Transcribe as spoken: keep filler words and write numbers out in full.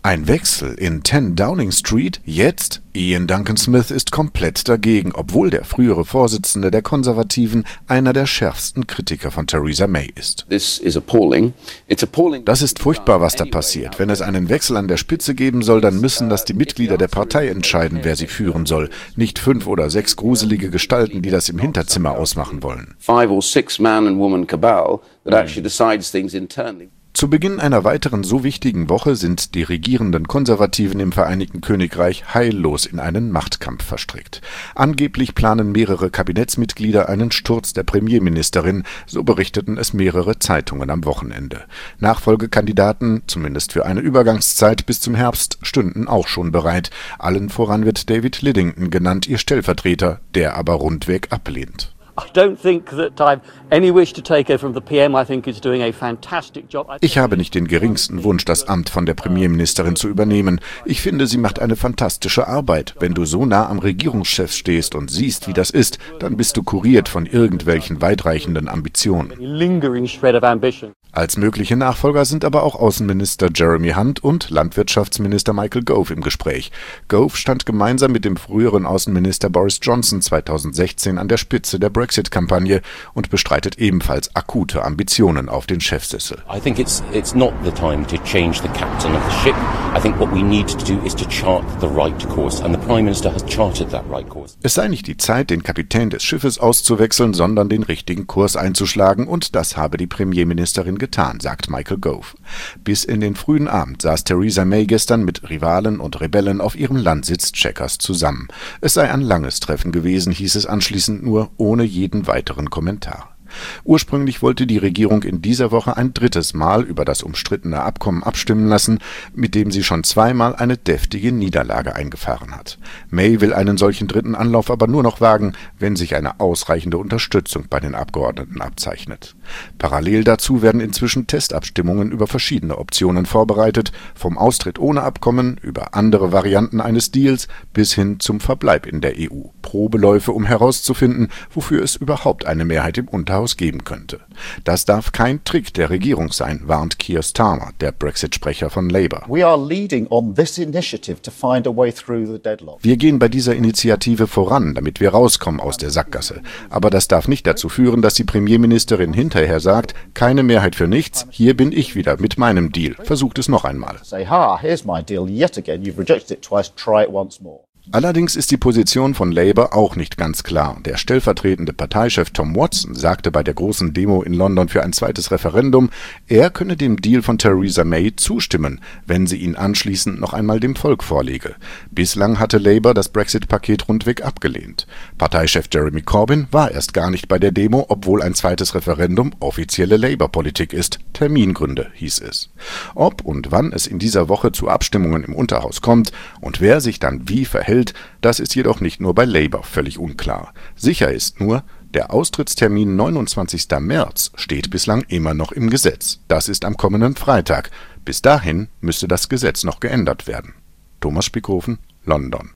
Ein Wechsel in zehn Downing Street? Jetzt? Ian Duncan Smith ist komplett dagegen, obwohl der frühere Vorsitzende der Konservativen einer der schärfsten Kritiker von Theresa May ist. Das ist furchtbar, was da passiert. Wenn es einen Wechsel an der Spitze geben soll, dann müssen das die Mitglieder der Partei entscheiden, wer sie führen soll. Nicht fünf oder sechs gruselige Gestalten, die das im Hinterzimmer ausmachen wollen. Five or six man and woman cabal that actually decides things internally. Zu Beginn einer weiteren so wichtigen Woche sind die regierenden Konservativen im Vereinigten Königreich heillos in einen Machtkampf verstrickt. Angeblich planen mehrere Kabinettsmitglieder einen Sturz der Premierministerin, so berichteten es mehrere Zeitungen am Wochenende. Nachfolgekandidaten, zumindest für eine Übergangszeit bis zum Herbst, stünden auch schon bereit. Allen voran wird David Lidington genannt, ihr Stellvertreter, der aber rundweg ablehnt. Ich habe nicht den geringsten Wunsch, das Amt von der Premierministerin zu übernehmen. Ich finde, sie macht eine fantastische Arbeit. Wenn du so nah am Regierungschef stehst und siehst, wie das ist, dann bist du kuriert von irgendwelchen weitreichenden Ambitionen. Als mögliche Nachfolger sind aber auch Außenminister Jeremy Hunt und Landwirtschaftsminister Michael Gove im Gespräch. Gove stand gemeinsam mit dem früheren Außenminister Boris Johnson zweitausendsechzehn an der Spitze der Brexit-Kampagne und bestreitet ebenfalls akute Ambitionen auf den Chefsessel. I think it's it's not the time to change the captain of the ship. I think what we need to do is to chart the right course, and the Prime Minister has charted that right course. Es sei nicht die Zeit, den Kapitän des Schiffes auszuwechseln, sondern den richtigen Kurs einzuschlagen, und das habe die Premierministerin getan, sagt Michael Gove. Bis in den frühen Abend saß Theresa May gestern mit Rivalen und Rebellen auf ihrem Landsitz Chequers zusammen. Es sei ein langes Treffen gewesen, hieß es anschließend nur, ohne jeden weiteren Kommentar. Ursprünglich wollte die Regierung in dieser Woche ein drittes Mal über das umstrittene Abkommen abstimmen lassen, mit dem sie schon zweimal eine deftige Niederlage eingefahren hat. May will einen solchen dritten Anlauf aber nur noch wagen, wenn sich eine ausreichende Unterstützung bei den Abgeordneten abzeichnet. Parallel dazu werden inzwischen Testabstimmungen über verschiedene Optionen vorbereitet, vom Austritt ohne Abkommen über andere Varianten eines Deals bis hin zum Verbleib in der E U. Probeläufe, um herauszufinden, wofür es überhaupt eine Mehrheit im Unterhaus geben könnte. Das darf kein Trick der Regierung sein, warnt Keir Starmer, der Brexit-Sprecher von Labour. Wir gehen bei dieser Initiative voran, damit wir rauskommen aus der Sackgasse. Aber das darf nicht dazu führen, dass die Premierministerin hinterher sagt, keine Mehrheit für nichts, hier bin ich wieder mit meinem Deal. Versucht es noch einmal. Allerdings ist die Position von Labour auch nicht ganz klar. Der stellvertretende Parteichef Tom Watson sagte bei der großen Demo in London für ein zweites Referendum, er könne dem Deal von Theresa May zustimmen, wenn sie ihn anschließend noch einmal dem Volk vorlege. Bislang hatte Labour das Brexit-Paket rundweg abgelehnt. Parteichef Jeremy Corbyn war erst gar nicht bei der Demo, obwohl ein zweites Referendum offizielle Labour-Politik ist. Termingründe, hieß es. Ob und wann es in dieser Woche zu Abstimmungen im Unterhaus kommt und wer sich dann wie verhält, das ist jedoch nicht nur bei Labour völlig unklar. Sicher ist nur, der Austrittstermin neunundzwanzigster März steht bislang immer noch im Gesetz. Das ist am kommenden Freitag. Bis dahin müsste das Gesetz noch geändert werden. Thomas Spickhofen, London.